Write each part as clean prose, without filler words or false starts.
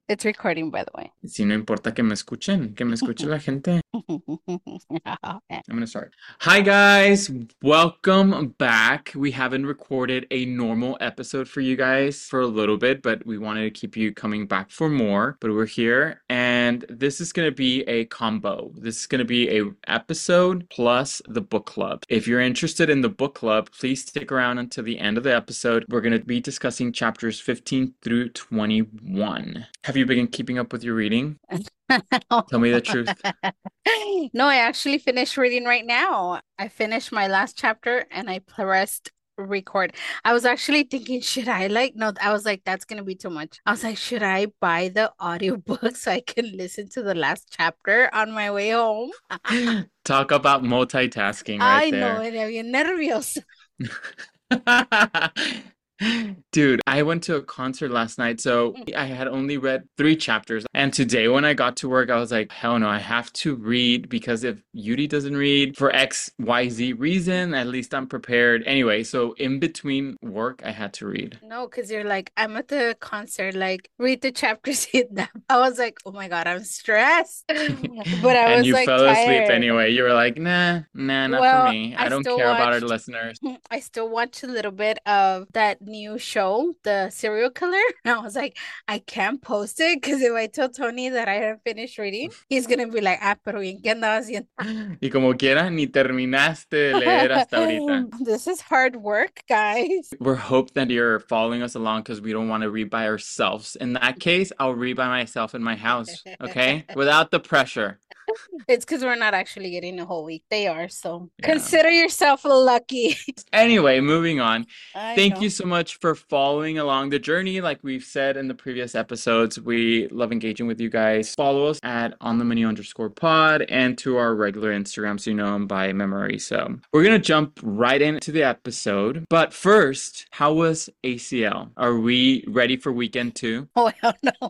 It's recording, by the way. Si no importa que me escuche la gente. I'm gonna start. Hi guys, welcome back. We haven't recorded a normal episode for you guys for a little bit, but we wanted to keep you coming back for more. But we're here, and this is gonna be a combo. This is gonna be a episode plus the book club. If you're interested in the book club, please stick around until the end of the episode. We're gonna be discussing chapters 15 through 21. Have you been keeping up with your reading? Tell me the truth. No, I actually finished reading right now. I finished my last chapter and I pressed record. I was actually thinking, should I no, I was like, that's gonna be too much. I was like, should I buy the audiobook so I can listen to the last chapter on my way home? Talk about multitasking right Ay, no, there. era bien nerviosa. Dude, I went to a concert last night, so I had only read 3 chapters. And today, when I got to work, I was like, hell no, I have to read because if Yuri doesn't read for XYZ reason, at least I'm prepared. Anyway, so in between work, I had to read. No, because you're like, I'm at the concert, like, read the chapter, sit down. I was like, oh my God, I'm stressed. But I And was you like fell asleep tired. anyway. You were like, nah, not for Well, me. I I don't still care about our watched listeners. I still watch a little bit of that new show, The Serial Killer. I was like, I can't post it because if I tell Tony that I haven't finished reading, he's gonna be like, ah, pero ¿bien qué andaba haciendo? Y como quiera, ni terminaste de leer hasta ahorita. This is hard work, guys. We're hope that you're following us along because we don't want to read by ourselves. In that case, I'll read by myself in my house, okay? Without the pressure. It's because we're not actually getting a whole week. They are, so Yeah. consider yourself lucky. Anyway, moving on. I Thank you know. so much for following along the journey. Like we've said in the previous episodes, we love engaging with you guys. Follow us at on the menu underscore pod and to our regular Instagram so you know them by memory. So we're gonna jump right into the episode. But first, how was ACL? Are we ready for weekend 2? Oh, hell no.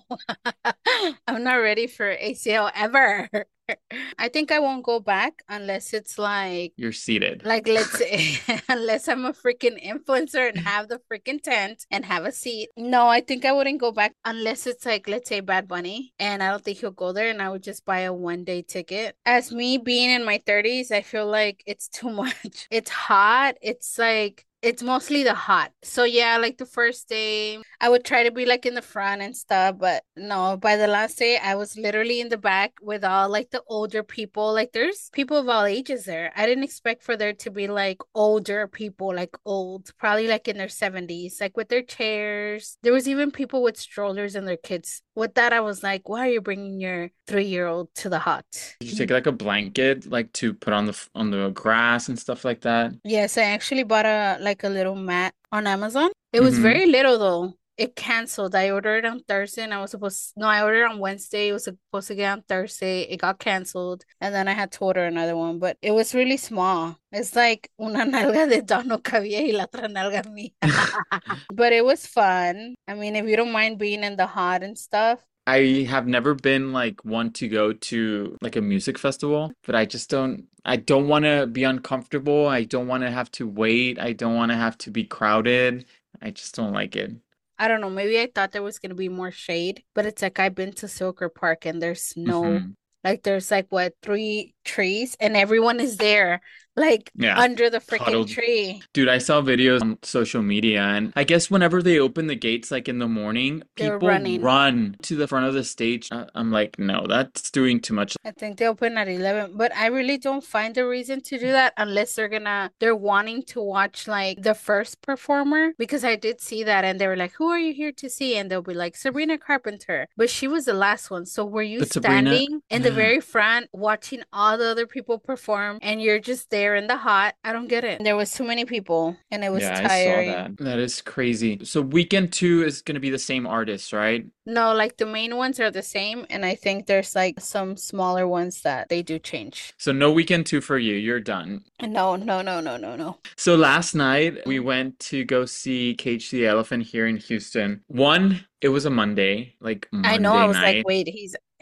I'm not ready for ACL ever. I think I won't go back unless it's You're seated. let's say, unless I'm a freaking influencer and have the freaking tent and have a seat. No, I think I wouldn't go back unless it's like, let's say Bad Bunny, and I don't think he'll go there, and I would just buy a 1 day ticket. As me being in my 30s, I feel like it's too much. It's hot. It's like, it's mostly the hot. So yeah, like the first day, I would try to be like in the front and stuff, but no, by the last day, I was literally in the back with all like the older people. Like there's people of all ages there. I didn't expect for there to be like older people, like old, probably like in their 70s, like with their chairs. There was even people with strollers and their kids. With that, I was like, why are you bringing your 3-year-old to the hut? Did you take like a blanket like to put on on the grass and stuff like that? Yes, I actually bought a like a little mat on Amazon. It was Mm-hmm. very little though. It canceled. I ordered it on Thursday and I was supposed no, I ordered it on Wednesday. It was supposed to get on Thursday. It got canceled. And then I had to order another one, but it was really small. It's like una nalga de Don no cabía y la otra nalga mía. But it was fun. I mean, if you don't mind being in the hot and stuff. I have never been like one to go to like a music festival, but I don't want to be uncomfortable. I don't want to have to wait. I don't want to have to be crowded. I just don't like it. I don't know, maybe I thought there was gonna be more shade, but it's like I've been to Silker Park and there's no Hmm. like there's like what 3 trees and everyone is there like Yeah. under the freaking Huddled. tree. Dude, I saw videos on social media, and I guess whenever they open the gates, like in the morning, They were people running. run to the front of the stage. I'm like, no, that's doing too much. I think they open at 11, but I really don't find a reason to do that unless they're wanting to watch like the first performer because I did see that and they were like, "Who are you here to see?" And they'll be like, "Sabrina Carpenter." But she was the last one. So were you But Sabrina, standing in the very front watching all the other people perform and you're just there in the hot? I don't get it. There was too many people and it was yeah, I saw tiring. that. That is crazy. So weekend 2 is gonna be the same artist, right? No, like the main ones are the same, and I think there's like some smaller ones that they do change. So no weekend 2 for you. You're done. No, no, no, no, no, no. So last night we went to go see Cage the Elephant here in Houston. One, it was a Monday, like I know. I Monday was like, night. wait,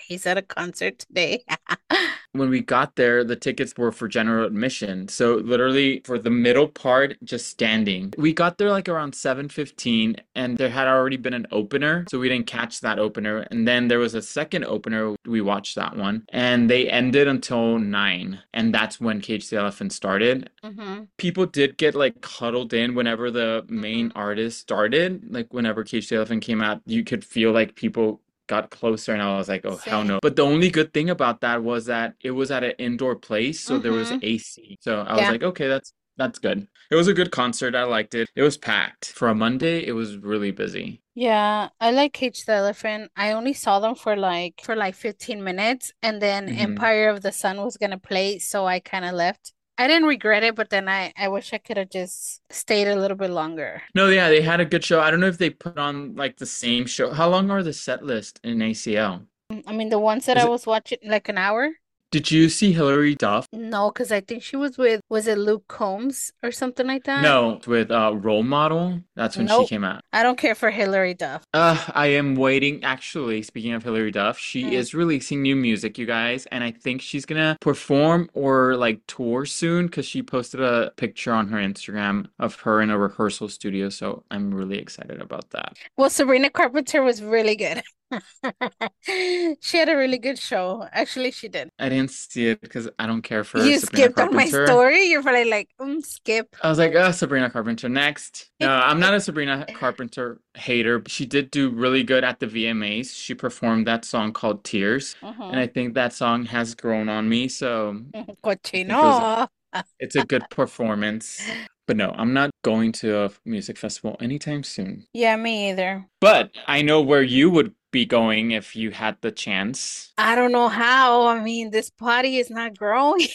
He's at a concert today. When we got there, the tickets were for general admission. So literally for the middle part, just standing. We got there like around 7:15 and there had already been an opener, so we didn't catch that opener. And then there was a second opener. We watched that one and they ended until 9. And that's when Cage the Elephant started. Mm-hmm. People did get like huddled in whenever the main Mm-hmm. artist started. Like whenever Cage the Elephant came out, you could feel like people got closer and I was like, oh hell Same. no. But the only good thing about that was that it was at an indoor place, so there was Mm-hmm. AC. So I was Yeah. like, okay, that's good. It was a good concert. I liked it. It was packed. For a Monday, it was really busy. Yeah, I like Cage the Elephant. I only saw them for like 15 minutes and then Hmm. Empire of the Sun was gonna play, so I kind of left. I didn't regret it, but then I wish I could have just stayed a little bit longer. No, yeah, they had a good show. I don't know if they put on like the same show. How long are the set list in ACL? I mean, the ones that Is I it? was watching like an hour? Did you see Hilary Duff? No, because I think she was with, was it Luke Combs or something like that? No, with Role Model. That's when she Nope. came out. I don't care for Hillary Duff. I am waiting. Actually, speaking of Hilary Duff, she Mm. is releasing new music, you guys, and I think she's gonna perform or like tour soon because she posted a picture on her Instagram of her in a rehearsal studio. So I'm really excited about that. Well, Sabrina Carpenter was really good. She had a really good show. Actually, she did. I didn't see it because I don't care for You Sabrina skipped on my Carpenter. story. You're probably like, skip. I was like, Sabrina Carpenter next. No, I'm not a Sabrina Carpenter hater. She did do really good at the VMAs. She performed that song called Tears, and Uh-huh. I think that song has grown on me. So I think Cochino. it's a good performance. But no, I'm not going to a music festival anytime soon. Yeah, me either. But I know where you would be going if you had the chance. I don't know how. I mean, this party is not growing.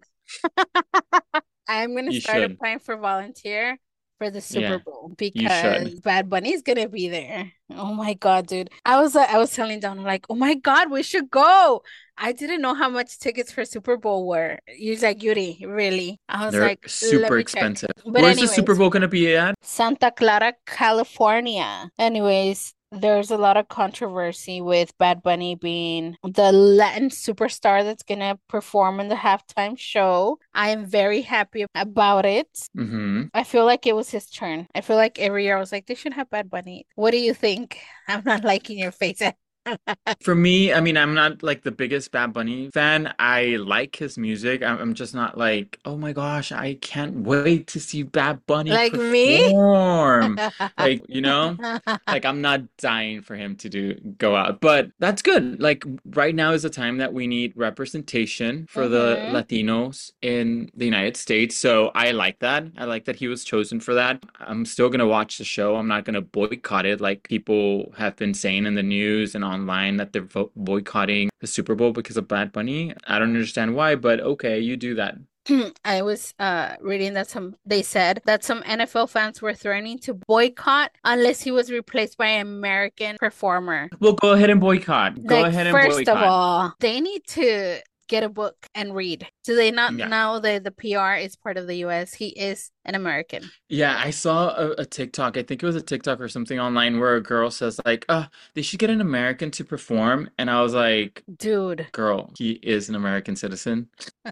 I'm gonna You start should. applying for volunteer for the Super Yeah, Bowl you should. because Bad Bunny's gonna be there. Oh my God, dude. I was telling Don like, oh my God, we should go. I didn't know how much tickets for Super Bowl were. He's like, Yuri, really? I was They're like, let super me check. expensive. But Where's the Super anyways, Bowl gonna be at? Santa Clara, California. Anyways, there's a lot of controversy with Bad Bunny being the Latin superstar that's gonna perform in the halftime show. I am very happy about it. Mm-hmm. I feel like it was his turn. I feel like every year I was like, they should have Bad Bunny. What do you think? I'm not liking your face. For me, I mean, I'm not like the biggest Bad Bunny fan. I like his music. I'm just not like, oh my gosh, I can't wait to see Bad Bunny Like me? perform. Like, like I'm not dying for him to go out. But that's good. Like right now is the time that we need representation for the Mm-hmm. Latinos in the United States. So I like that. I like that he was chosen for that. I'm still gonna watch the show. I'm not gonna boycott it like people have been saying in the news and online that they're boycotting the Super Bowl because of Bad Bunny. I don't understand why, but okay, you do that. I was reading that they said that some NFL fans were threatening to boycott unless he was replaced by an American performer. Well, go ahead and boycott. Go Like, ahead and first of boycott. all, they need to get a book and read. Do they not Yeah. know that the PR is part of the US? He is an American. Yeah, I saw a TikTok. I think it was a TikTok or something online where a girl says like, they should get an American to perform. And I was like, Dude. girl, he is an American citizen.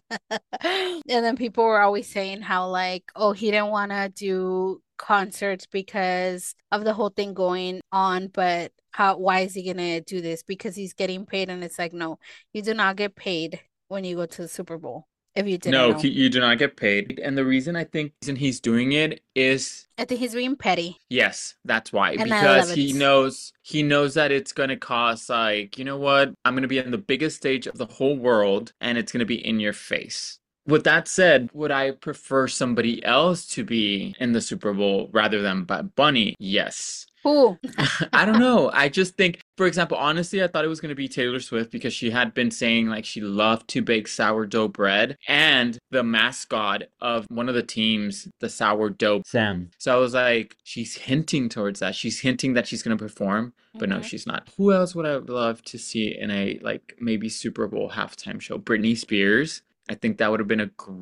And then people were always saying how like, oh, he didn't want to do concerts because of the whole thing going on, but why is he gonna do this? Because he's getting paid, and it's like, no, you do not get paid when you go to the Super Bowl, if you didn't No, know. you do not get paid. And the reason I think reason he's doing it is I think he's being petty, yes, that's why. and I Because love it. he knows that it's gonna cost like, you know what? I'm gonna be on the biggest stage of the whole world and it's gonna be in your face. With that said, would I prefer somebody else to be in the Super Bowl rather than Bad Bunny? Yes. Who? I don't know. I just think, for example, honestly, I thought it was going to be Taylor Swift because she had been saying like she loved to bake sourdough bread and the mascot of one of the teams, the sourdough Sam. So I was like, she's hinting towards that. She's hinting that she's going to perform, but no, Mhm. she's not. Who else would I love to see in a like maybe Super Bowl halftime show? Britney Spears. I think that would have been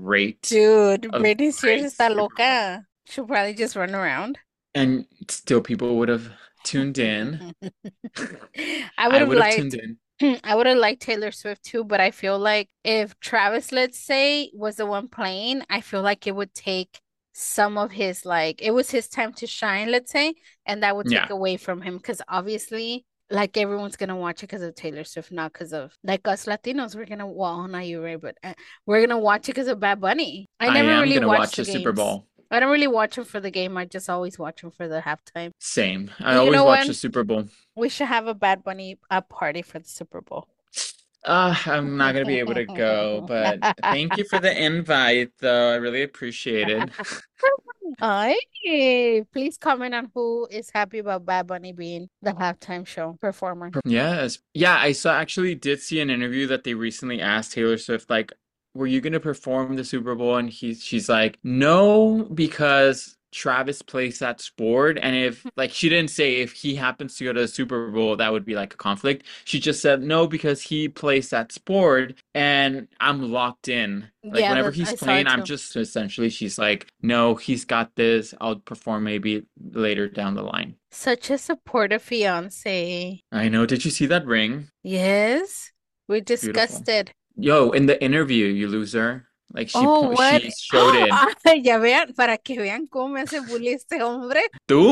Dude, a Britney Spears great está Super Bowl. loca. She'll probably just run around. And still people would have tuned in. I would I have would have tuned liked in. I would have liked Taylor Swift too, but I feel like if Travis, let's say, was the one playing, I feel like it would take some of his, like, it was his time to shine, let's say, and that would take Yeah, away from him because obviously, like, everyone's gonna watch it because of Taylor Swift, not because of, like, us Latinos, we're gonna, well, not you, right, but we're gonna watch it because of Bad Bunny. I I never am really gonna watched watch the the Super games. Bowl. I don't really watch them for the game. I just always watch them for the halftime. Same. I You always know watch what? the Super Bowl. We should have a Bad Bunny party for the Super Bowl. I'm not gonna be able to go, but thank you for the invite, though. I really appreciate it. Ay, please comment on who is happy about Bad Bunny being the halftime show performer. Yes. Yeah, I saw actually did see an interview that they recently asked Taylor Swift, like, were you gonna perform the Super Bowl? And she's like, no, because Travis plays that sport. And if like she didn't say if he happens to go to the Super Bowl, that would be like a conflict. She just said no because he plays that sport and I'm locked in. Like Yeah, whenever that he's I saw playing, it I'm too. just essentially she's like, no, he's got this. I'll perform maybe later down the line. Such a supportive fiance. I know. Did you see that ring? Yes, we It's beautiful. discussed it. Yo, in the interview, you loser. Like Oh, what? she showed it. Ya vean, para que vean cómo me hace bully este hombre.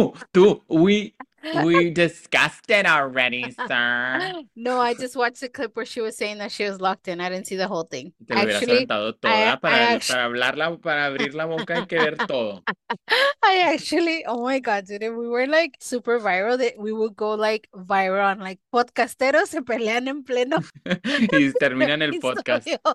We discussed it already, sir. No, I just watched the clip where she was saying that she was locked in. I didn't see the whole thing. Te lo hubieras aventado I, toda I para actually, hablarla, para abrir la boca hay que ver todo. oh my God, dude, if we were like super viral, that we would go like viral on like podcasteros se pelean en pleno Y terminan el podcast. episodio.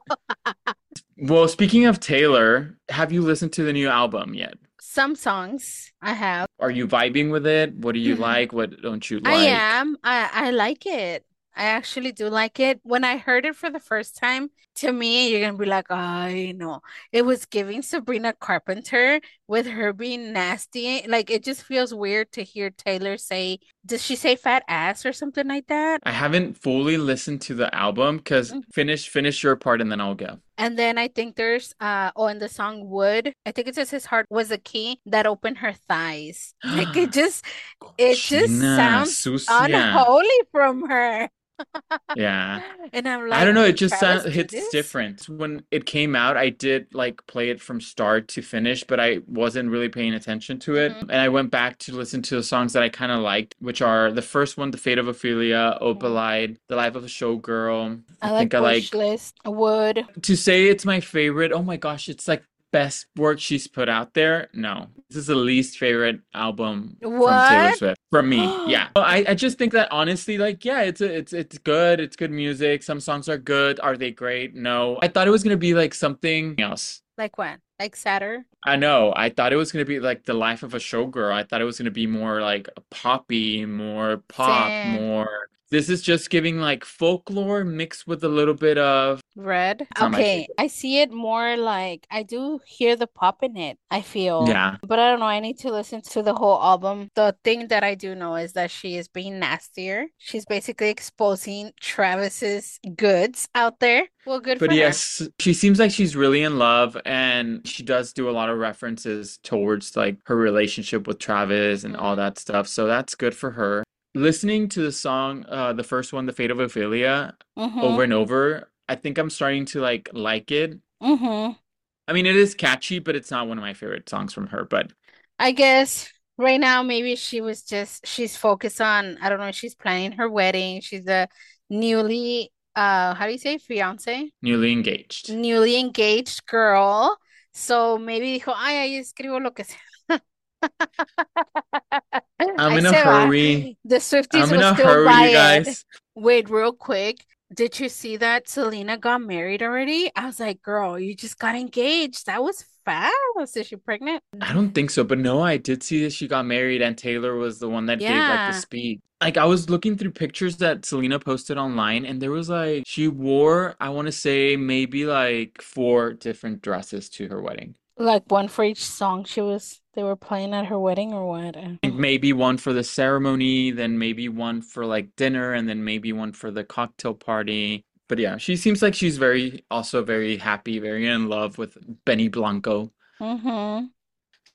Well, speaking of Taylor, have you listened to the new album yet? Some songs I have. Are you vibing with it? What do you like? What don't you I like? am. I like it. I actually do like it. When I heard it for the first time, to me, you're gonna be like, I know. It was giving Sabrina Carpenter with her being nasty. Like it just feels weird to hear Taylor say, does she say fat ass or something like that? I haven't fully listened to the album because Mhm. finish your part and then I'll go. And then I think there's in the song Wood, I think it says his heart was a key that opened her thighs. Like it just China, sounds sucia. unholy from her. Yeah. And I'm I like, don't know, it did just Travis do hits this? different. When it came out, I did like play it from start to finish, but I wasn't really paying attention to it. Hmm. And I went back to listen to the songs that I kind of liked, which are the first one, The Fate of Ophelia, Hmm. Opalite, The Life of a Showgirl. I I think like I Wish like List, Wood. to say it's my favorite. Oh my gosh, it's like best work she's put out there. No, this is the least favorite album from Taylor What? Swift from me. Yeah, well, I just think that honestly, like, yeah, it's good. It's good music. Some songs are good. Are they great? No. I thought it was gonna be like something else. Like what? Like Sadder? I know. I thought it was gonna be like the life of a showgirl. I thought it was gonna be more like poppy, more pop, Same. more. This is just giving like folklore mixed with a little bit of. Red. It's not my Okay, favorite. I see it more like I do hear the pop in it, I feel. Yeah. But I don't know, I need to listen to the whole album. The thing that I do know is that she is being nastier. She's basically exposing Travis's goods out there. Well, good But for her. yes, she seems like she's really in love, and she does do a lot of references towards like her relationship with Travis and all Mm-hmm. that stuff. So that's good for her. Listening to the song, the first one, The Fate of Ophelia, over Mm-hmm. and over, I think I'm starting to like it. Mm-hmm. I mean, it is catchy, but it's not one of my favorite songs from her. But I guess right now maybe she's focused on, I don't know, she's planning her wedding. She's a newly how do you say fiance? newly engaged. Newly engaged girl. So maybe dijo, ay, ahí escribo lo que sea. I'm Ahí in a se va. hurry. The Swifties I'm in will a still hurry, buy you it. guys. Wait, real quick. Did you see that Selena got married already? I was like, girl, you just got engaged. That was fast. Is she pregnant? I don't think so, but no, I did see that she got married and Taylor was the one that gave like the Yeah. speech. Like I was looking through pictures that Selena posted online and there was like she wore, I want to say maybe like four different dresses to her wedding. Like one for each song they were playing at her wedding or what? I think maybe one for the ceremony, then maybe one for like dinner, and then maybe one for the cocktail party. But yeah, she seems like she's very also very happy, very in love with Benny Blanco. Mm-hmm.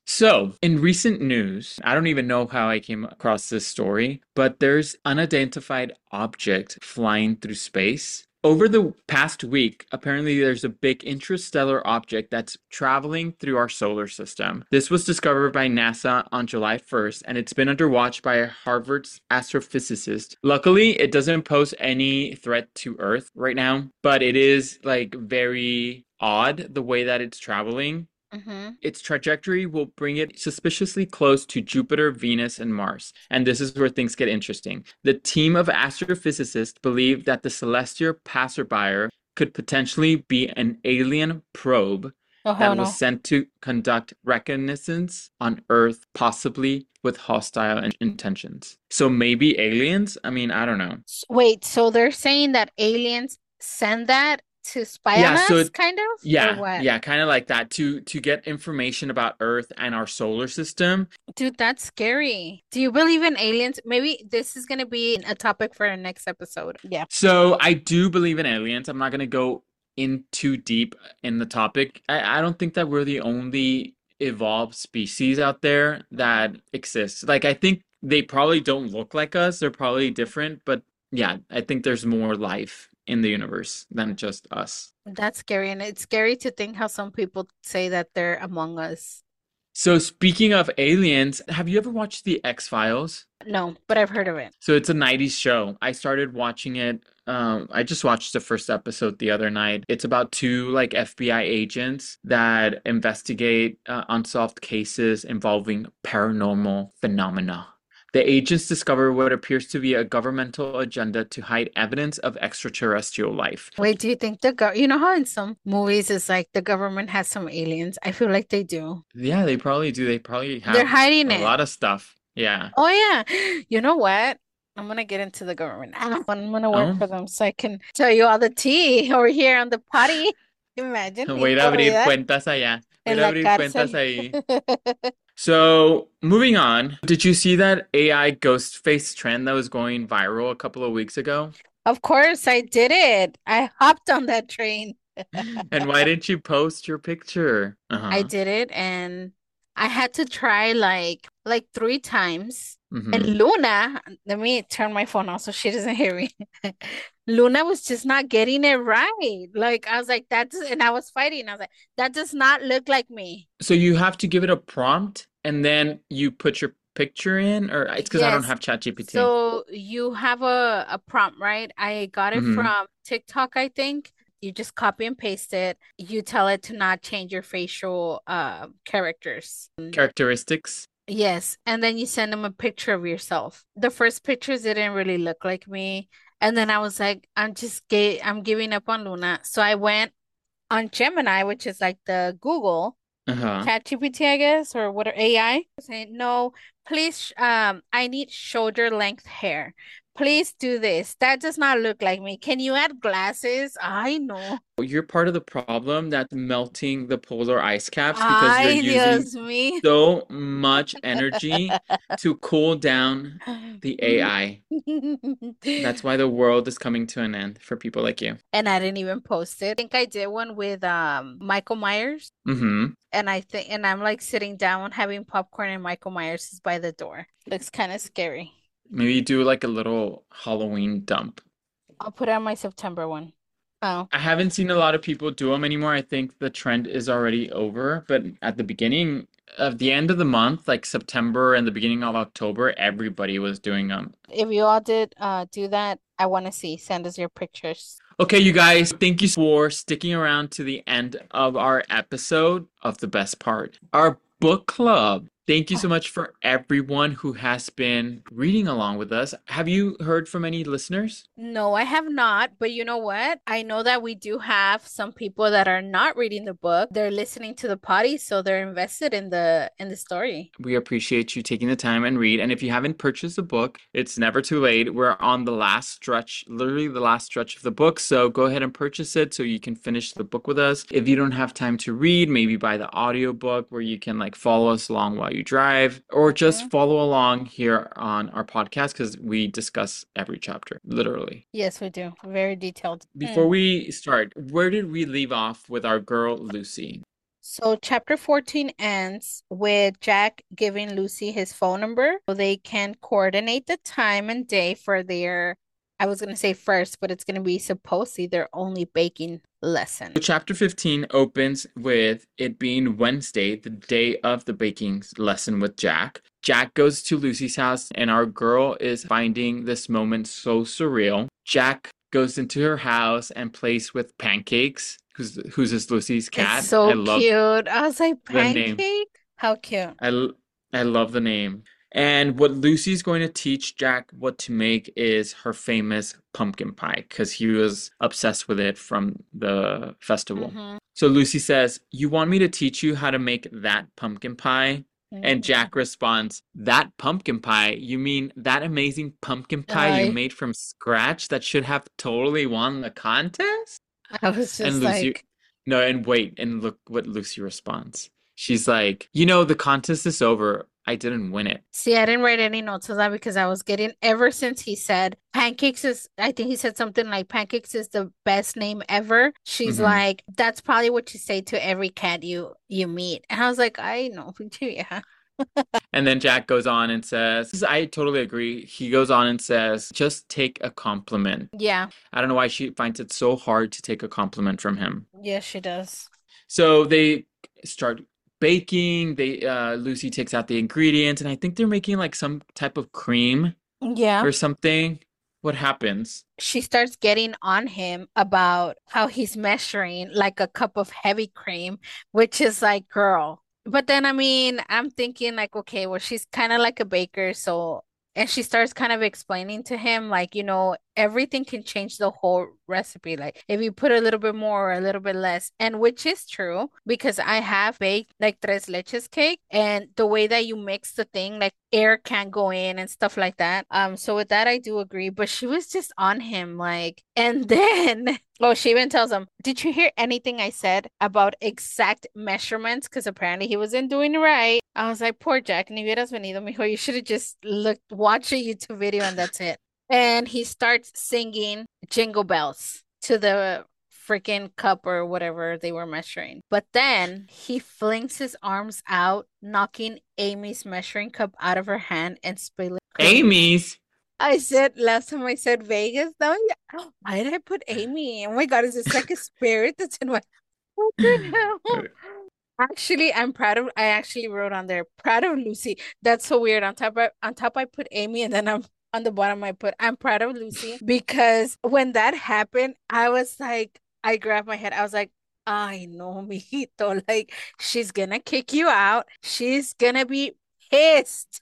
So, in recent news, I don't even know how I came across this story, but there's unidentified object flying through space. Over the past week, apparently there's a big interstellar object that's traveling through our solar system. This was discovered by NASA on July 1st, and it's been under watch by a Harvard's astrophysicist. Luckily, it doesn't pose any threat to Earth right now, but it is like very odd the way that it's traveling. Mm-hmm. Its trajectory will bring it suspiciously close to Jupiter, Venus, and Mars. And this is where things get interesting. The team of astrophysicists believe that the celestial passerby could potentially be an alien probe Oh, hell that was no. sent to conduct reconnaissance on Earth, possibly with hostile intentions. So maybe aliens? I mean, I don't know. Wait, so they're saying that aliens send that to spy on Yeah, so us, kind of? Or what? yeah, kind of like that to get information about Earth and our solar system. Dude, that's scary. Do you believe in aliens? Maybe this is going to be a topic for our next episode. Yeah. So I do believe in aliens. I'm not gonna go in too deep in the topic. I don't think that we're the only evolved species out there that exists. Like I think they probably don't look like us. They're probably different, but yeah, I think there's more life in the universe than just us. That's scary. And it's scary to think how some people say that they're among us. So speaking of aliens, have you ever watched The X-Files? No, but I've heard of it. So it's a 90s show. I started watching it. I just watched the first episode the other night. It's about two like FBI agents that investigate unsolved cases involving paranormal phenomena. The agents discover what appears to be a governmental agenda to hide evidence of extraterrestrial life. Wait, do you think you know how in some movies it's like the government has some aliens? I feel like they do. Yeah, they probably do. They probably They're have hiding a it. lot of stuff. Yeah. Oh yeah. You know what? I'm gonna get into the government. I'm gonna work Oh, for them so I can tell you all the tea over here on the potty. Imagine, y voy a puedo abrir olvidar cuentas allá. Voy en a la abrir cuentas cárcel. ahí. So, moving on, did you see that AI ghost face trend that was going viral a couple of weeks ago? Of course, I did it. I hopped on that train. And why didn't you post your picture? I Uh-huh. did it, and I had to try like three times. And Mm-hmm. Luna, let me turn my phone off so she doesn't hear me. Luna was just not getting it right. Like I was like, and I was fighting. I was like, that does not look like me. So you have to give it a prompt and then you put your picture in, or it's because I don't Yes. have ChatGPT. So you have a prompt, right? I got it Mm-hmm. from TikTok, I think. You just copy and paste it. You tell it to not change your facial characters. Characteristics. Yes, and then you send them a picture of yourself. The first pictures didn't really look like me. And then I was like, I'm giving up on Luna. So I went on Gemini, which is like the Google Uh-huh. ChatGPT, I guess, or what AI. Saying, no, please, I need shoulder length hair. Please do this. That does not look like me. Can you add glasses? I know. You're part of the problem that's melting the polar ice caps because you're Ay, using Dios mío. so much energy to cool down the AI. That's why the world is coming to an end for people like you. And I didn't even post it. I think I did one with Michael Myers. Mm-hmm. And I'm like sitting down having popcorn and Michael Myers is by the door. Looks kind of scary. Maybe do like a little Halloween dump. I'll put on my September one. Oh, I haven't seen a lot of people do them anymore. I think the trend is already over, but at the beginning of the end of the month, like September and the beginning of October, everybody was doing them. if you all did do that, I want to see. Send us your pictures. Okay, you guys, thank you for sticking around to the end of our episode of the best part, our book club. Thank you so much for everyone who has been reading along with us. Have you heard from any listeners? No, I have not, but you know what? I know that we do have some people that are not reading the book. They're listening to the potty, so they're invested in the story. We appreciate you taking the time and read. And if you haven't purchased the book, it's never too late. We're on the last stretch, literally the last stretch of the book. So go ahead and purchase it so you can finish the book with us. If you don't have time to read, maybe buy the audiobook where you can like follow us along while you drive, or just Mhm. follow along here on our podcast because we discuss every chapter, literally. Yes, we do. Very detailed. Before we start, where did we leave off with our girl Lucy? So chapter 14 ends with Jack giving Lucy his phone number so they can coordinate the time and day for their, I was going to say first, but it's going to be supposedly their only baking lesson. So chapter 15 opens with it being Wednesday, the day of the baking lesson with Jack. Jack goes to Lucy's house, and our girl is finding this moment so surreal. Jack goes into her house and plays with Pancakes, who's this Lucy's It's cat. I so love cute. I was like, the name. pancake? How cute. I love the name. And what Lucy's going to teach Jack what to make is her famous pumpkin pie because he was obsessed with it from the festival. Mm-hmm. So Lucy says, "You want me to teach you how to make that pumpkin pie?" And Mm-hmm. Jack responds, "That pumpkin pie? You mean that amazing pumpkin pie you I made from scratch that should have totally won the contest?" I was And just Lucy, like, no, and wait, and look what Lucy responds. She's like, the contest is over. I didn't win it. see, I didn't write any notes of that because I was getting, ever since he said pancakes is, I think he said something like pancakes is the best name ever. She's Hmm. like, that's probably what you say to every cat you meet. And I was like, I know, yeah. And then Jack goes on and says, I totally agree. He goes on and says, just take a compliment. Yeah, I don't know why she finds it so hard to take a compliment from him. yeah, she does. So they start baking. Lucy takes out the ingredients, and I think they're making like some type of cream Yeah. or something. What happens? She starts getting on him about how he's measuring like a cup of heavy cream, which is like, girl. But then, I mean, I'm thinking like, okay, well, she's kind of like a baker, so, and she starts kind of explaining to him, like, everything can change the whole recipe. Like, if you put a little bit more or a little bit less, and which is true because I have baked like tres leches cake, and the way that you mix the thing, like air can go in and stuff like that. So with that, I do agree. But she was just on him, like, and then oh, she even tells him, "Did you hear anything I said about exact measurements?" Because apparently he wasn't doing it right. I was like, poor Jack, ni hubieras venido, mijo. You should have just watched a YouTube video and that's it. And he starts singing Jingle Bells to the freaking cup or whatever they were measuring. But then he flings his arms out, knocking Amy's measuring cup out of her hand and spilling cream. Amy's. I said last time I said Vegas. Now, why did I put Amy? Oh my God, is this like a spirit that's in my what the hell? Actually, I'm proud of I actually wrote on there, proud of Lucy. That's so weird. On top I put Amy and then on the bottom I put I'm proud of Lucy because when that happened, I was like, I grabbed my head. I was like, I know, mijito. Like, she's gonna kick you out. She's gonna be pissed.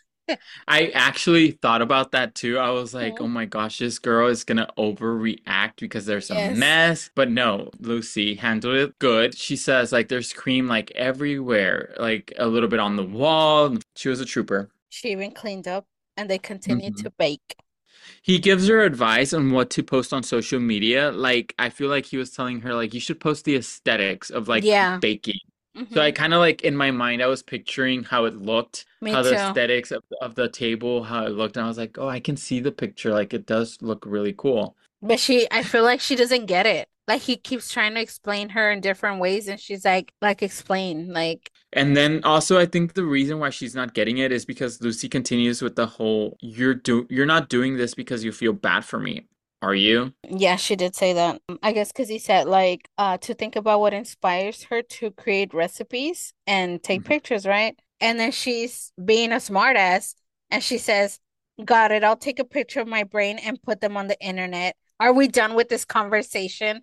I actually thought about that too. I was like, oh Mhm. my gosh, this girl is gonna overreact because there's a Yes. mess. But no, Lucy handled it good. She says like there's cream like everywhere, like a little bit on the wall. She was a trooper. She even cleaned up and they continued Hmm. to bake. He gives her advice on what to post on social media. Like I feel like he was telling her like you should post the aesthetics of like Yeah. baking. So I Hmm. kind of like in my mind I was picturing how it looked, Me how the too. aesthetics of the table, how it looked, and I was like, "Oh, I can see the picture. Like it does look really cool." But I feel like she doesn't get it. Like he keeps trying to explain her in different ways, and she's like explain, like, And then also I think the reason why she's not getting it is because Lucy continues with the whole you're not doing this because you feel bad for me, are you? yeah, she did say that. I guess because he said like, to think about what inspires her to create recipes and take Mhm. pictures, right? And then she's being a smartass, and she says, "Got it. I'll take a picture of my brain and put them on the internet." Are we done with this conversation?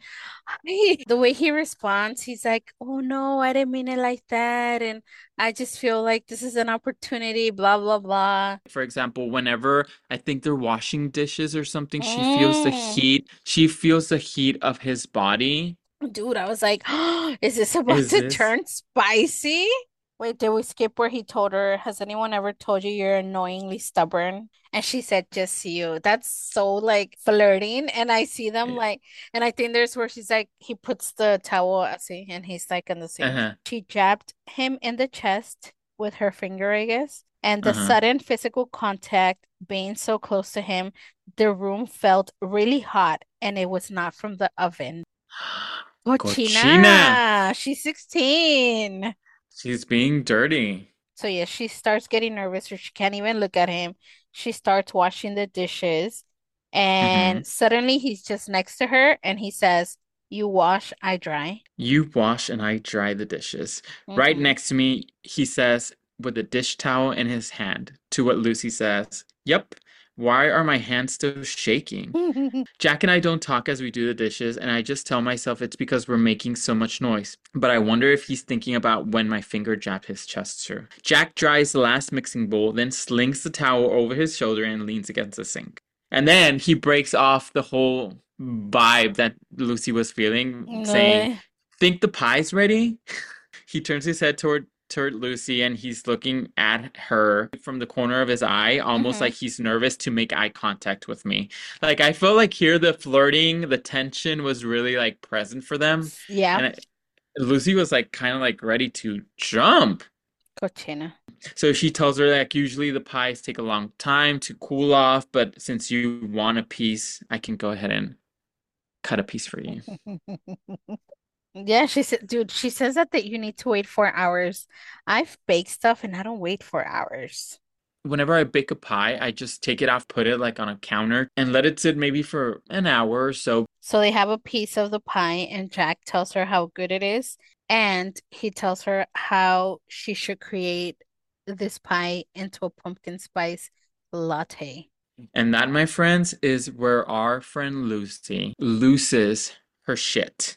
The way he responds, he's like, "Oh no, I didn't mean it like that." And I just feel like this is an opportunity, blah, blah, blah. For example, whenever I think they're washing dishes or something, she feels the Mm. heat. She feels the heat of his body. Dude, I was like, is this about Is to this? turn spicy? Wait, did we skip where he told her, has anyone ever told you you're annoyingly stubborn? And she said, just you. That's so like flirting. And I see them Yeah. like, and I think there's where she's like, he puts the towel, así, and he's like in the sink. Uh-huh. She jabbed him in the chest with her finger, I guess. And the Uh-huh. sudden physical contact, being so close to him, the room felt really hot, and it was not from the oven. Cochina. Cochina. She's 16. She's being dirty. So yeah, she starts getting nervous or she can't even look at him. She starts washing the dishes Hmm. and suddenly he's just next to her and he says, "You wash, I dry." You wash and I dry the dishes. Right Mm-hmm. next to me, he says, with a dish towel in his hand, to what Lucy says, "Yep, why are my hands still shaking?" Jack and I don't talk as we do the dishes, and I just tell myself it's because we're making so much noise. But I wonder if he's thinking about when my finger jabbed his chest hair. Jack dries the last mixing bowl, then slings the towel over his shoulder and leans against the sink. And then he breaks off the whole vibe that Lucy was feeling, saying, Ay. "Think the pie's ready?" He turns his head toward Lucy and he's looking at her from the corner of his eye, almost Mhm. like he's nervous to make eye contact with me. Like I felt like here the flirting, the tension was really like present for them, Yeah, and Lucy was like kind of like ready to jump. cochina. So she tells her like usually the pies take a long time to cool off, but since you want a piece, I can go ahead and cut a piece for you. Yeah, she said, dude, she says that you need to wait 4 hours. I've baked stuff and I don't wait 4 hours. Whenever I bake a pie, I just take it off, put it like on a counter, and let it sit maybe for an hour or so. So they have a piece of the pie, and Jack tells her how good it is, and he tells her how she should create this pie into a pumpkin spice latte. And that, my friends, is where our friend Lucy loses her shit.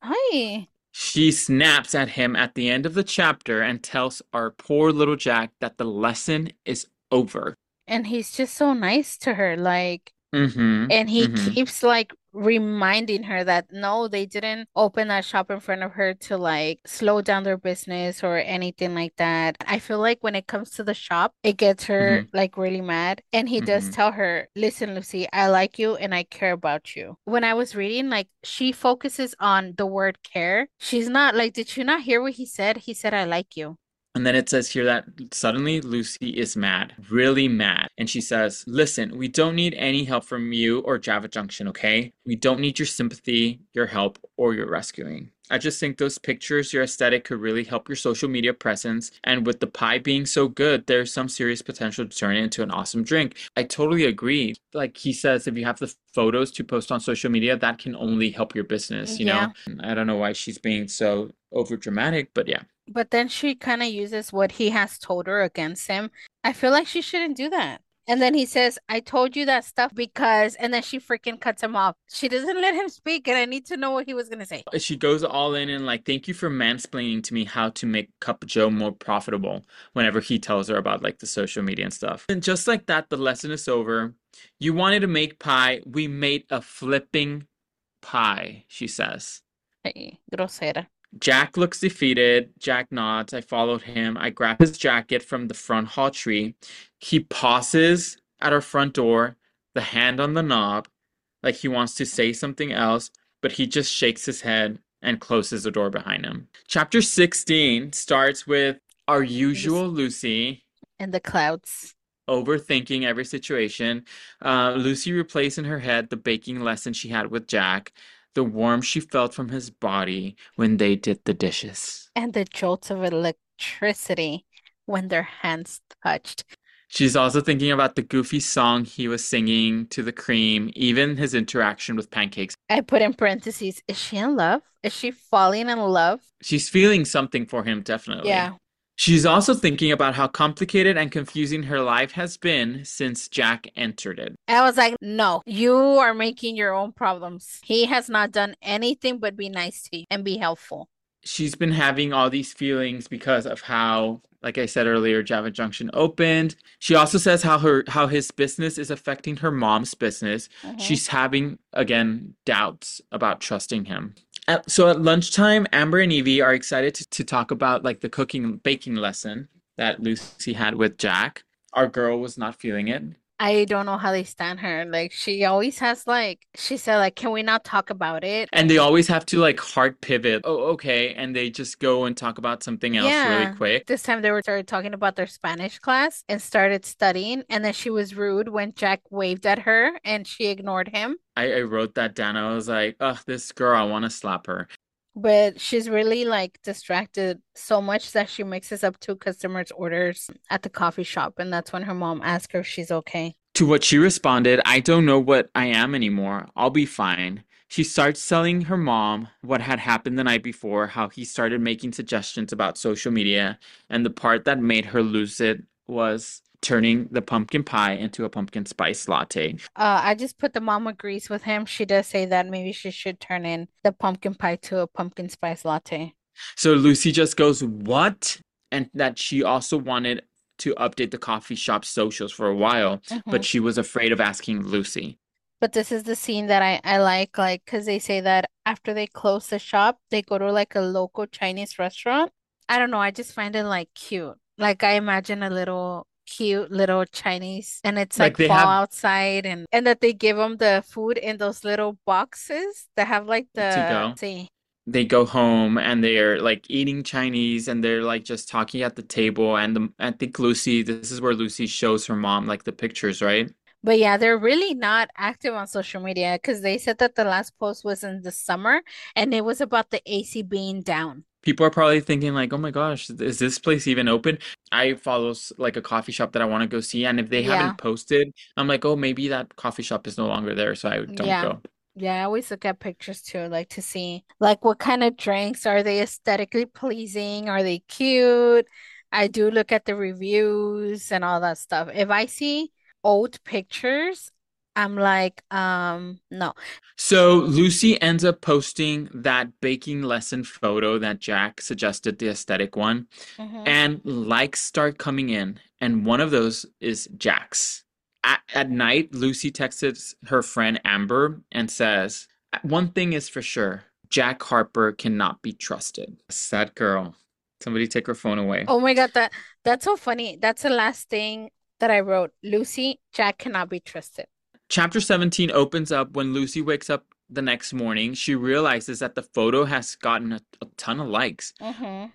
Hi. She snaps at him at the end of the chapter and tells our poor little Jack that the lesson is over. And he's just so nice to her, like, Mm-hmm. and he Mm-hmm. keeps like reminding her that no, they didn't open that shop in front of her to like slow down their business or anything like that. I feel like when it comes to the shop, it gets her Mm-hmm. like really mad. And he does Mm-hmm. tell her, "Listen, Lucy, I like you and I care about you." When I was reading, like she focuses on the word care. She's not like, did you not hear what he said? He said, "I like you." And then it says here that suddenly Lucy is mad, really mad. And she says, "Listen, we don't need any help from you or Java Junction, okay? We don't need your sympathy, your help, or your rescuing. I just think those pictures, your aesthetic could really help your social media presence. And with the pie being so good, there's some serious potential to turn it into an awesome drink." I totally agree. Like he says, if you have the photos to post on social media, that can only help your business, you know? Yeah. I don't know why she's being so over dramatic, but yeah. But then she kind of uses what he has told her against him. I feel like she shouldn't do that. And then he says, "I told you that stuff because," and then she freaking cuts him off. She doesn't let him speak, and I need to know what he was gonna say. She goes all in and like, "Thank you for mansplaining to me how to make Cup Joe more profitable," whenever he tells her about like the social media and stuff. And just like that, the lesson is over. "You wanted to make pie. We made a flipping pie," she says. Ay, grosera. Jack looks defeated. Jack nods. I followed him. I grab his jacket from the front hall tree. He pauses at our front door, the hand on the knob, like he wants to say something else, but he just shakes his head and closes the door behind him. Chapter 16 starts with our This usual Lucy and the clouds. overthinking every situation. Lucy replays in her head the baking lesson she had with Jack, the warmth she felt from his body when they did the dishes. And the jolts of electricity when their hands touched. She's also thinking about the goofy song he was singing to the cream, even his interaction with pancakes. I put in parentheses, is she in love? Is she falling in love? She's feeling something for him, definitely. Yeah. She's also thinking about how complicated and confusing her life has been since Jack entered it. I was like, no, you are making your own problems. He has not done anything but be nice to you and be helpful. She's been having all these feelings because of how, like I said earlier, Java Junction opened. She also says how his business is affecting her mom's business. Hmm. She's having again doubts about trusting him. So at lunchtime, Amber and Evie are excited to talk about like the cooking baking lesson that Lucy had with Jack. Our girl was not feeling it. I don't know how they stand her. Like she always has like she said like, can we not talk about it? And they always have to like hard pivot. Oh, okay. And they just go and talk about something else really Yeah. quick. This time they were started talking about their Spanish class and started studying, and then she was rude when Jack waved at her and she ignored him. I wrote that down. I was like, oh, this girl, I want to slap her. But she's really like distracted so much that she mixes up two customers' orders at the coffee shop. And that's when her mom asks her if she's okay. To what she responded, I don't know what I am anymore. I'll be fine. She starts telling her mom what had happened the night before, how he started making suggestions about social media, and the part that made her lose it was turning the pumpkin pie into a pumpkin spice latte. I just put the mom agrees with him. She does say that maybe she should turn in the pumpkin pie to a pumpkin spice latte. So Lucy just goes, "What?" And that she also wanted to update the coffee shop socials for a while, Hmm. but she was afraid of asking Lucy. But this is the scene that I like, because they say that after they close the shop, they go to like a local Chinese restaurant. I don't know, I just find it like cute. Like I imagine a little cute little Chinese, and it's Like like they fall have outside, and that they give them the food in those little boxes that have like to the go. see. They go home and they're like eating Chinese and they're like just talking at the table. And I think Lucy, this is where Lucy shows her mom like the pictures, right? But yeah, they're really not active on social media because they said that the last post was in the summer and it was about the AC being down. People are probably thinking like, "Oh my gosh, is this place even open?" I follow like a coffee shop that I want to go see, and if they Yeah. haven't posted, I'm like, "Oh, maybe that coffee shop is no longer there," so I don't Yeah. go. Yeah, I always look at pictures too, like to see like what kind of drinks are they aesthetically pleasing? Are they cute? I do look at the reviews and all that stuff. If I see old pictures, I'm like, no. So Lucy ends up posting that baking lesson photo that Jack suggested, the aesthetic one, Hmm. and likes start coming in, and one of those is Jack's. At night, Lucy texts her friend Amber and says, "One thing is for sure, Jack Harper cannot be trusted." Sad girl. Somebody take her phone away. Oh my God, that's so funny. That's the last thing that I wrote. Lucy, Jack cannot be trusted. Chapter 17 opens up when Lucy wakes up the next morning. She realizes that the photo has gotten a ton of likes. Mm-hmm.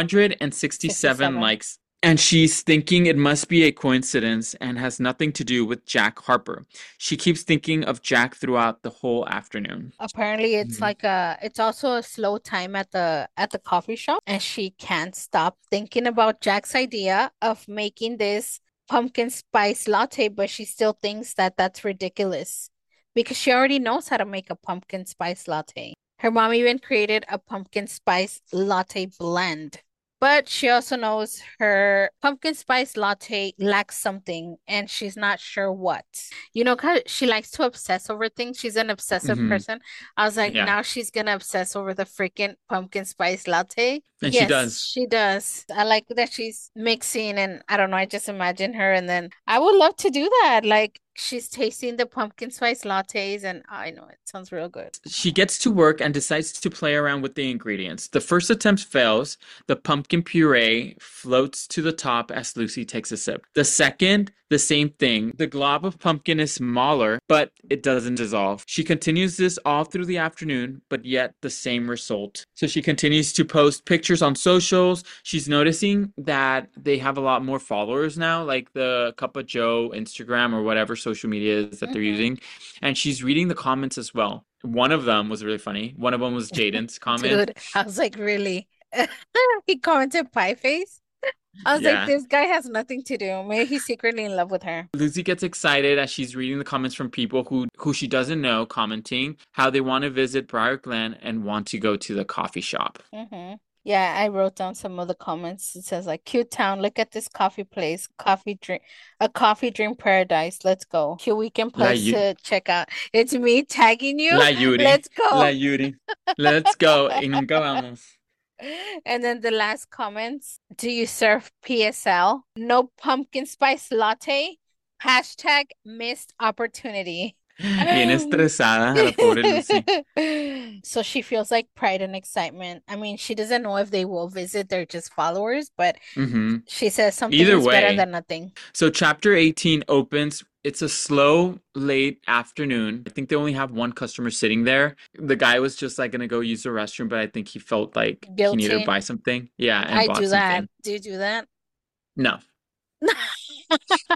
167 67. likes. And she's thinking it must be a coincidence and has nothing to do with Jack Harper. She keeps thinking of Jack throughout the whole afternoon. Apparently it's Mhm. like it's also a slow time at the coffee shop and she can't stop thinking about Jack's idea of making this pumpkin spice latte, but she still thinks that that's ridiculous because she already knows how to make a pumpkin spice latte. Her mom even created a pumpkin spice latte blend. But she also knows her pumpkin spice latte lacks something and she's not sure what. You know, 'cause she likes to obsess over things. She's an obsessive Mhm. person. I was like, Yeah. now she's gonna obsess over the freaking pumpkin spice latte. And she Yes, does. she does. I like that she's mixing, and I don't know, I just imagine her, and then I would love to do that. Like she's tasting the pumpkin spice lattes, and I know it sounds real good. She gets to work and decides to play around with the ingredients. The first attempt fails. The pumpkin puree floats to the top as Lucy takes a sip. The second, the same thing. The glob of pumpkin is smaller, but it doesn't dissolve. She continues this all through the afternoon, but yet the same result. So she continues to post pictures on socials. She's noticing that they have a lot more followers now, like the Cup of Joe Instagram or whatever social media is that they're Hmm. using. And she's reading the comments as well. One of them was really funny. One of them was Jaden's comment. Dude, I was like, really? He commented pie face. I was like, Yeah. this guy has nothing to do. Maybe he's secretly in love with her. Lucy gets excited as she's reading the comments from people who she doesn't know, commenting how they want to visit Briar Glen and want to go to the coffee shop. Hmm. Yeah, I wrote down some of the comments. It says like, cute town, look at this coffee place, coffee drink, a coffee drink paradise. Let's go. Cute weekend La, place to check out. It's me tagging you. La Yuri. Let's go. La Yuri. Let's go. Y nunca vamos. And then the last comments. Do you serve PSL? No pumpkin spice latte. Hashtag missed opportunity. Bien estresada la pobre Lucy. So she feels like pride and excitement. I mean, she doesn't know if they will visit, they're just followers, but Hmm. she says something Either is better way. than nothing. So chapter 18 opens. It's a slow, late afternoon. I think they only have one customer sitting there. The guy was just like gonna go use the restroom, but I think he felt like he needed to Guilty. buy something. Yeah, and I bought do that. something. Do you do that? No.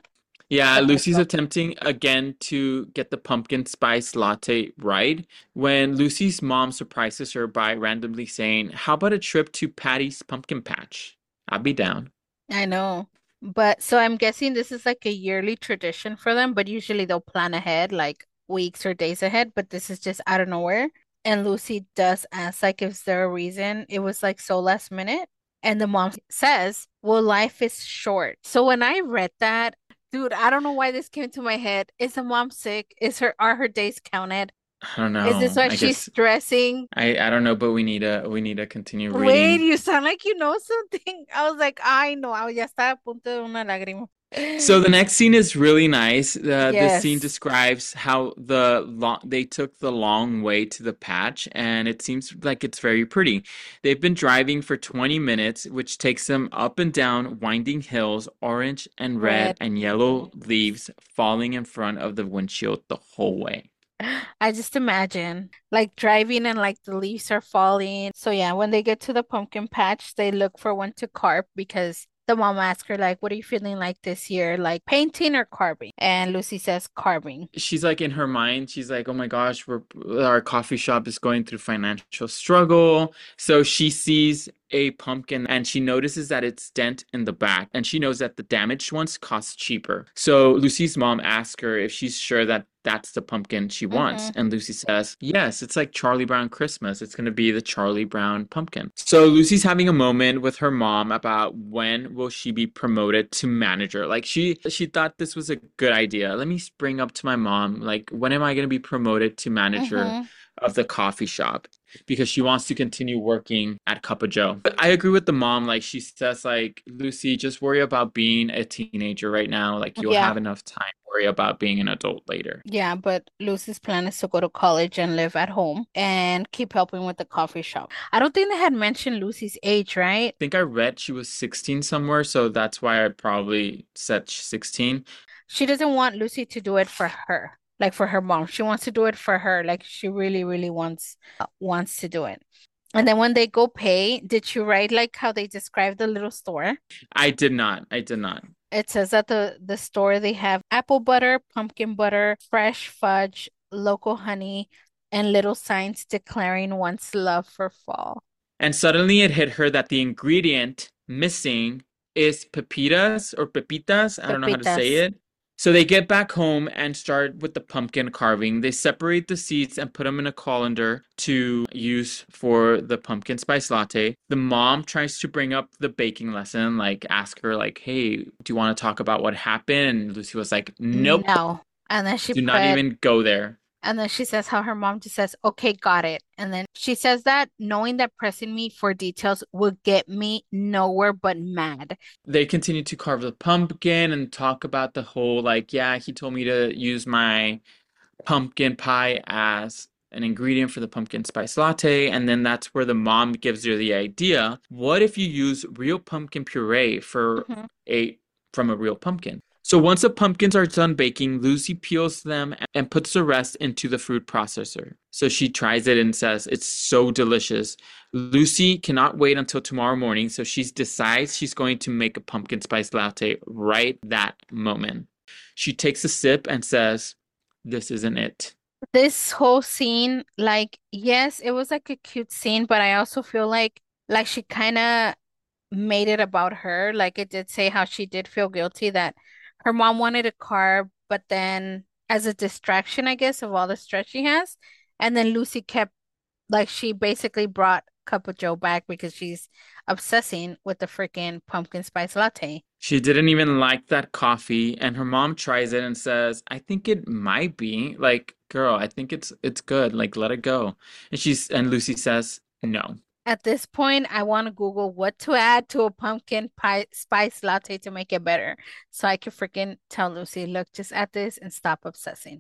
Yeah, But let's Lucy's go. attempting again to get the pumpkin spice latte right when Lucy's mom surprises her by randomly saying, "How about a trip to Patty's pumpkin patch? I'll be down." I know. But so I'm guessing this is like a yearly tradition for them, but usually they'll plan ahead, like weeks or days ahead, but this is just out of nowhere. And Lucy does ask, like, is there a reason it was like so last minute? And the mom says, well, life is short. So when I read that, dude, I don't know why this came to my head. Is the mom sick? Are her days counted? I don't Is this know. why I she's guess stressing? I don't know, but we need to continue Wait, reading. you sound like you know something. I was like, ay, no, ya estaba a punto de una lágrima. So the next scene is really nice. This scene Yes, describes how they took the long way to the patch, and it seems like it's very pretty. They've been driving for 20 minutes, which takes them up and down winding hills, orange and red red. and yellow leaves falling in front of the windshield the whole way. I just imagine like driving and like the leaves are falling. So yeah, when they get to the pumpkin patch, they look for one to carve because the mom asks her like, "What are you feeling like this year? Like painting or carving?" And Lucy says carving. She's like in her mind, she's like, "Oh my gosh, our coffee shop is going through financial struggle." So she sees a pumpkin and she notices that it's dent in the back, and she knows that the damaged ones cost cheaper. So Lucy's mom asks her if she's sure that that's the pumpkin she wants, Mm-hmm. and Lucy says, "Yes, it's like Charlie Brown Christmas. It's going to be the Charlie Brown pumpkin." So Lucy's having a moment with her mom about when will she be promoted to manager. Like she thought this was a good idea. Let me bring up to my mom, like, when am I going to be promoted to manager Mm-hmm. of the coffee shop? Because she wants to continue working at Cup of Joe. But I agree with the mom. Like, she says, like, Lucy, just worry about being a teenager right now. Like, you'll Yeah. have enough time to worry about being an adult later. Yeah, but Lucy's plan is to go to college and live at home and keep helping with the coffee shop. I don't think they had mentioned Lucy's age, right? I think I read she was 16 somewhere, so that's why I probably said 16. She doesn't want Lucy to do it for her, like for her mom. She wants to do it for her, like she really, really wants to do it. And then when they go pay, did you write like how they describe the little store? I did not. I did not. It says that the store they have apple butter, pumpkin butter, fresh fudge, local honey, and little signs declaring one's love for fall. And suddenly it hit her that the ingredient missing is pepitas or pepitas. I don't know how to say Pepitas. it. So they get back home and start with the pumpkin carving. They separate the seeds and put them in a colander to use for the pumpkin spice latte. The mom tries to bring up the baking lesson, like ask her, like, "Hey, do you want to talk about what happened?" And Lucy was like, "Nope, No. And then do not even go there." she says how her mom just says, okay, got it. And then she says that knowing that pressing me for details will get me nowhere but mad. They continue to carve the pumpkin and talk about the whole, like, yeah, he told me to use my pumpkin pie as an ingredient for the pumpkin spice latte. And then that's where the mom gives her the idea. What if you use real pumpkin puree Mhm. a from a real pumpkin? So once the pumpkins are done baking, Lucy peels them and puts the rest into the food processor. So she tries it and says it's so delicious. Lucy cannot wait until tomorrow morning, so she decides she's going to make a pumpkin spice latte right that moment. She takes a sip and says, "This isn't it." This whole scene, like, yes, it was like a cute scene, but I also feel like she kind of made it about her. Like it did say how she did feel guilty that her mom wanted a car, but then as a distraction, I guess, of all the stress she has. And then Lucy kept like she basically brought Cup of Joe back because she's obsessing with the freaking pumpkin spice latte. She didn't even like that coffee, and her mom tries it and says, "I think it might be. Like, girl, I think it's good. Like, let it go." And Lucy says, "No." At this point, I want to Google what to add to a pumpkin pie spice latte to make it better. So I can freaking tell Lucy, look, just add this and stop obsessing.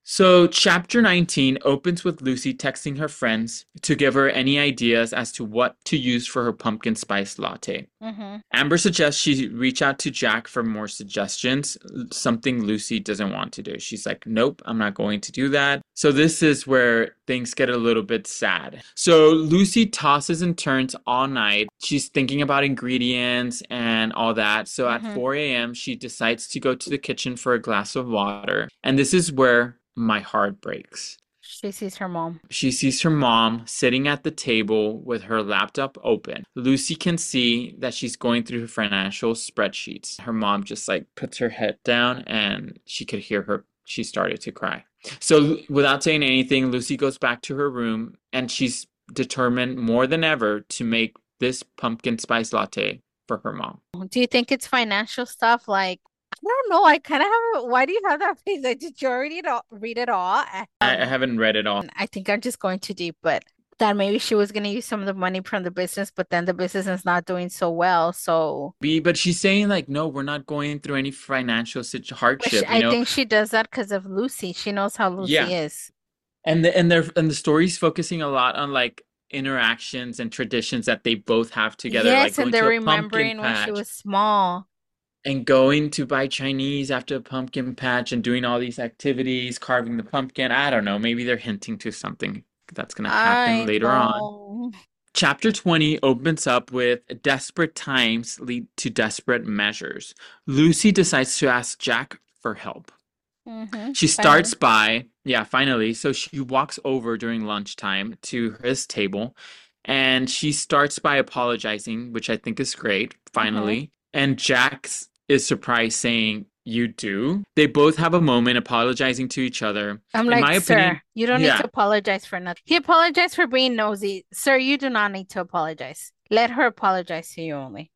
So, chapter 19 opens with Lucy texting her friends to give her any ideas as to what to use for her pumpkin spice latte. Mm-hmm. Amber suggests she reach out to Jack for more suggestions, something Lucy doesn't want to do. She's like, nope, I'm not going to do that. So this is where things get a little bit sad. So Lucy tosses and turns all night. She's thinking about ingredients and all that. So at Mm-hmm. 4 a.m., she decides to go to the kitchen for a glass of water. And this is where my heart breaks. She sees her mom. She sees her mom sitting at the table with her laptop open. Lucy can see that she's going through her financial spreadsheets. Her mom just like puts her head down and she could hear her. She started to cry. So without saying anything, Lucy goes back to her room and she's determined more than ever to make this pumpkin spice latte for her mom. Do you think it's financial stuff? Like, I don't know. I kind of have. Why do you have that face? Like, did you already read it all? I haven't read it all. I think I'm just going too deep, but that maybe she was gonna use some of the money from the business, but then the business is not doing so well. So, But she's saying like, no, we're not going through any financial hardship, you I know? think she does that because of Lucy. She knows how Lucy Yeah. is. And the story's focusing a lot on like interactions and traditions that they both have together, like Yes, and going they're to a pumpkin remembering when she patch was small. and going to buy Chinese after a pumpkin patch and doing all these activities, carving the pumpkin. I don't know, maybe they're hinting to something that's gonna happen I later on. know. Chapter 20 opens up with desperate times lead to desperate measures. Lucy decides to ask Jack for help. Mm-hmm. She starts Finally. by, yeah, finally. So she walks over during lunchtime to his table and she starts by apologizing, which I think is great, Mm-hmm. finally. And Jax is surprised, saying, you do? They both have a moment apologizing to each other. I'm In my like, opinion, sir, you don't need to yeah, apologize for nothing. He apologized for being nosy. Sir, you do not need to apologize. Let her apologize to you only.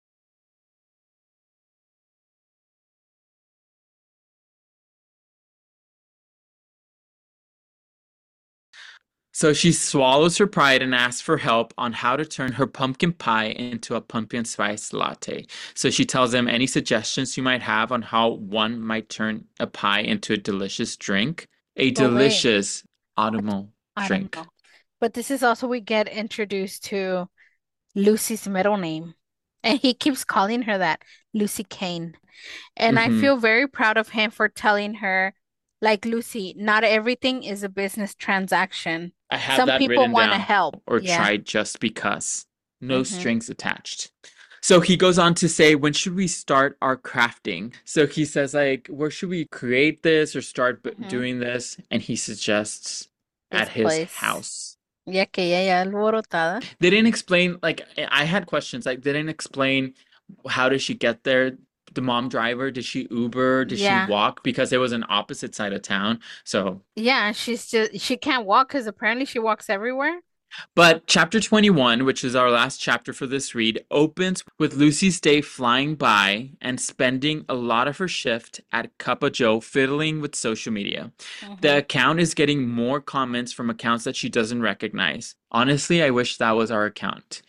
so she swallows her pride and asks for help on how to turn her pumpkin pie into a pumpkin spice latte. So she tells them any suggestions you might have on how one might turn a pie into a delicious drink. A But wait, delicious autumnal I don't drink. know. But this is also we get introduced to Lucy's middle name. And he keeps calling her that, Lucy Kane. And I Hmm. feel very proud of him for telling her, like, Lucy, not everything is a business transaction. I have Some that people written want to down. help. Or Yeah. try just because. No Mm-hmm. strings attached. So he goes on to say, when should we start our crafting? So he says, like, where should we create this or start Mm-hmm. doing this? And he suggests at His his place. house. Ya que ella ya alborotada. They didn't explain, like, I had questions. Like, they didn't explain how did she get there? The mom driver, did she Uber? Did she Yeah. walk? Because it was an opposite side of town. So Yeah, she can't walk because apparently she walks everywhere. but chapter 21, which is our last chapter for this read, opens with Lucy's day flying by and spending a lot of her shift at Cup of Joe fiddling with social media. The Mm-hmm. account is getting more comments from accounts that she doesn't recognize. Honestly, I wish that was our account.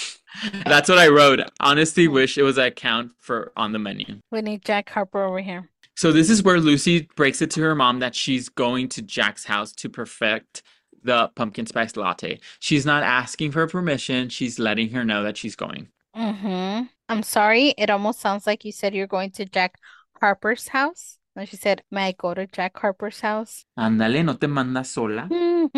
That's what I wrote. Honestly, wish it was an account for on the menu. We need Jack Harper over here. So this is where Lucy breaks it to her mom that she's going to Jack's house to perfect the pumpkin spice latte. She's not asking for permission, she's letting her know that she's going. Mm-hmm. I'm sorry. It almost sounds like you said you're going to Jack Harper's house. And she said, may I go to Jack Harper's house? Ándale, no te mandas sola.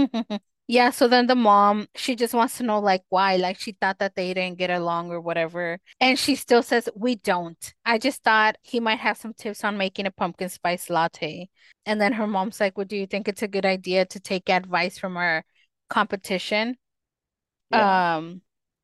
Yeah, so then the mom, she just wants to know like why, like she thought that they didn't get along or whatever. And she still says, we don't. I just thought he might have some tips on making a pumpkin spice latte. And then her mom's like, well, do you think it's a good idea to take advice from our competition? Yeah. Um,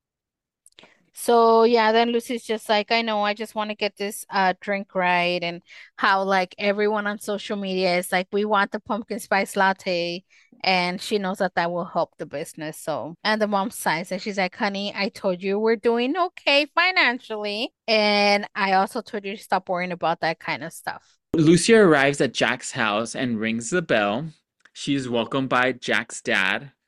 so yeah, then Lucy's just like, I know, I just want to get this drink right, and how like everyone on social media is like, we want the pumpkin spice latte, and she knows that that will help the business. So, and the mom sighs and she's like, honey, I told you we're doing okay financially, and I also told you to stop worrying about that kind of stuff. Lucia arrives at Jack's house and rings the bell. She is welcomed by Jack's dad,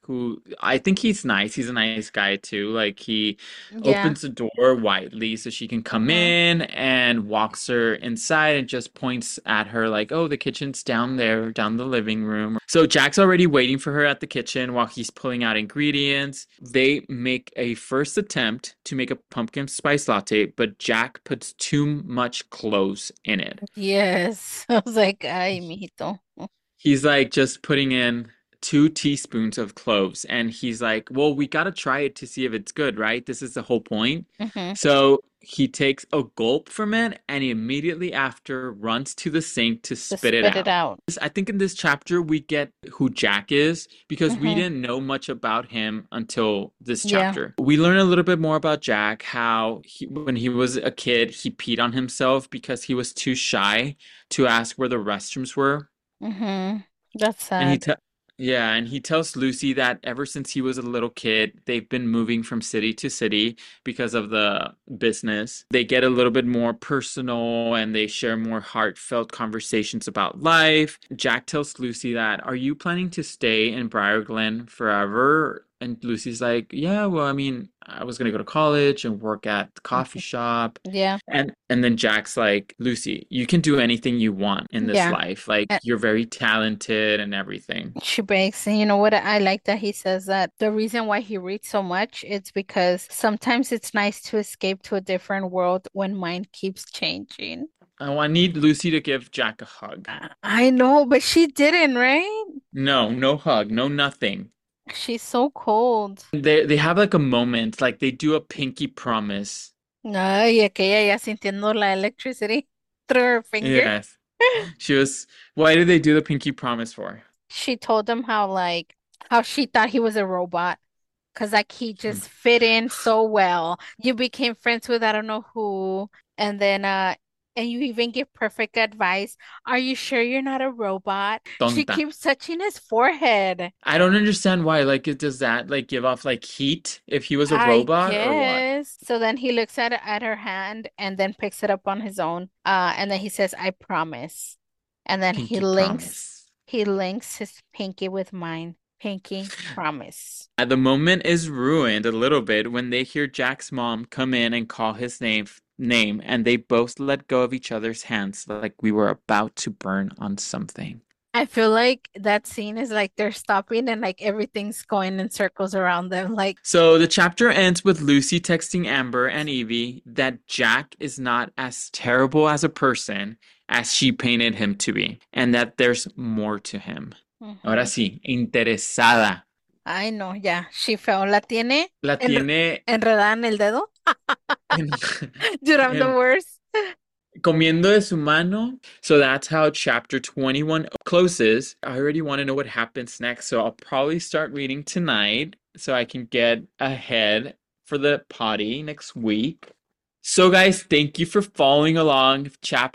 who I think he's nice. He's a nice guy too. Like he Yeah. opens the door widely so she can come Mm-hmm. in and walks her inside and just points at her like, "Oh, the kitchen's down there, down the living room." So Jack's already waiting for her at the kitchen while he's pulling out ingredients. They make a first attempt to make a pumpkin spice latte, but Jack puts too much cloves in it. Yes. I was like, ay, mijito. He's like just putting in 2 teaspoons of cloves, and he's like, well, we gotta try it to see if it's good, right? This is the whole point. Mm-hmm. So he takes a gulp from it and he immediately after runs to the sink to To spit it spit it out. out. I think in this chapter we get who Jack is because we Mm-hmm. didn't know much about him until this Yeah. chapter. We learn a little bit more about Jack, how when he was a kid, he peed on himself because he was too shy to ask where the restrooms were. Mm-hmm. That's And sad. yeah, and he tells Lucy that ever since he was a little kid, they've been moving from city to city because of the business. They get a little bit more personal and they share more heartfelt conversations about life. Jack tells Lucy that, "Are you planning to stay in Briar Glen forever?" And Lucy's like, "Yeah, well, I mean, I was gonna go to college and work at the coffee Mhm. shop." Yeah. And then Jack's like, "Lucy, you can do anything you want in this Yeah. life. Like And you're very talented and everything." she begs, and you know what? I like that he says that the reason why he reads so much it's because sometimes it's nice to escape to a different world when mind keeps changing. Oh, I need Lucy to give Jack a hug. I know, but she didn't, right? No, no hug, no nothing. She's so cold. They have like a moment, like they do a pinky promise. Ay, aquella ya sintiendo la electricity through her finger. Yes. She was, why did they do the pinky promise for? She told him how how she thought he was a robot. Cause like he just fit in so well. You became friends with I don't know who, and then and you even give perfect advice. Are you sure you're not a robot? She Tonta. keeps touching his forehead. I don't understand why. Like, does that like give off like heat if he was a I robot or what? guess. So then he looks at her hand and then picks it up on his own. And then he says, "I promise." And then Pinky promise. he links his pinky with mine. Pinky promise. The moment is ruined a little bit when they hear Jack's mom come in and call his name, and they both let go of each other's hands like we were about to burn on something. I feel like that scene is like they're stopping and like everything's going in circles around them. Like, So the chapter ends with Lucy texting Amber and Evie that Jack is not as terrible as a person as she painted him to be, and that there's more to him. Ahora ujú. sí, interesada. Ay, no, ya, she fell. La tiene La tiene enredada en el dedo. en, Dude, I'm the en worst. comiendo de su mano. So that's how chapter 21 closes. I already want to know what happens next, so I'll probably start reading tonight so I can get ahead for the potty next week. So guys, thank you for following along.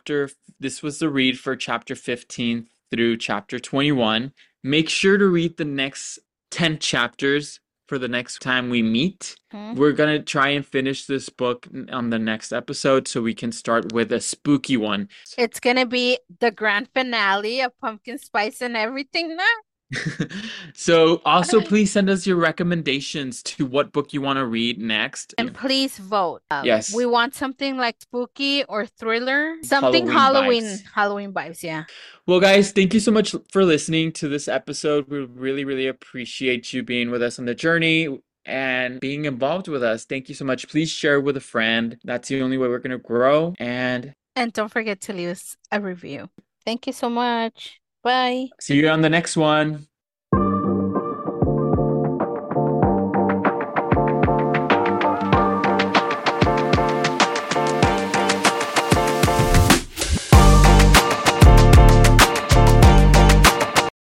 This was the read for chapter 15 through chapter 21. Make sure to read the next 10 chapters for the next time we meet. Mhm. We're gonna try and finish this book on the next episode so we can start with a spooky one. It's gonna be the grand finale of pumpkin spice and everything now. So also please send us your recommendations to what book you want to read next. And please vote. We Yes, want something like spooky or thriller, something Halloween vibes. Halloween vibes, yeah. Well, guys, thank you so much for listening to this episode. We really, really appreciate you being with us on the journey and being involved with us. Thank you so much. Please share with a friend. That's the only way we're going to grow. And And don't forget to leave us a review. Thank you so much. Bye. see you on the next one.